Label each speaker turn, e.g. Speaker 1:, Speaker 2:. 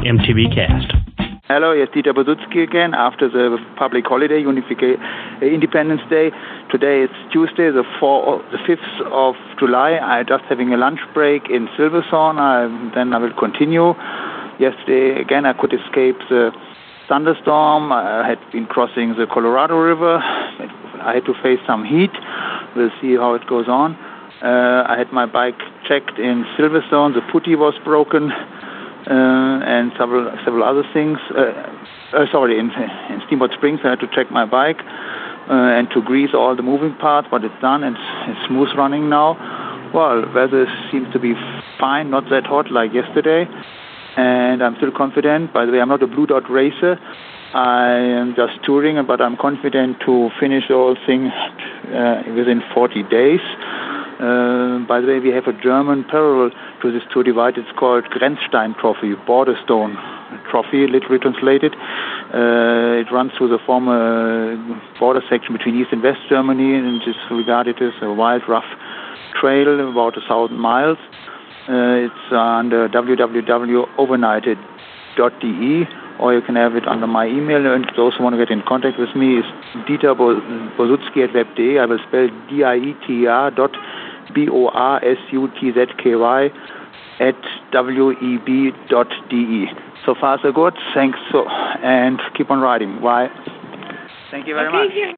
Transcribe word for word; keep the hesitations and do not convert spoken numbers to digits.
Speaker 1: M T B Cast.
Speaker 2: Hello, it's Dieter Bosutzky again after the public holiday, Unifica- uh, Independence Day. Today it's Tuesday, the, fourth, the fifth of July. I'm just having a lunch break in Silverthorne. I, then I will continue. Yesterday, again, I could escape the thunderstorm. I had been crossing the Colorado River. I had to face some heat. We'll see how it goes on. Uh, I had my bike checked in Silverthorne. The putty was broken. Uh, and several several other things. Uh, uh, sorry, in, in Steamboat Springs, I had to check my bike uh, and to grease all the moving parts, but it's done and it's, it's smooth running now. Well, weather seems to be fine, not that hot like yesterday, and I'm still confident. By the way, I'm not a Blue Dot racer. I am just touring, but I'm confident to finish the whole thing uh, within forty days. Uh, by the way, we have a German parallel to this Tour Divide. It's called Grenzstein Trophy, Border Stone Trophy, literally translated. Uh, it runs through the former border section between East and West Germany, and is regarded as a wild, rough trail, about a thousand miles. Uh, it's under w w w dot overnighted dot d e, or you can have it under my email. And those who want to get in contact with me is Dieter Bosutzky at web dot d e. I will spell D I E T E R dot B O R S U T Z K Y at W E B dot D E. So far so good. Thanks, so, and keep on riding. Bye. Thank you very
Speaker 3: okay,
Speaker 2: much.
Speaker 3: Yeah.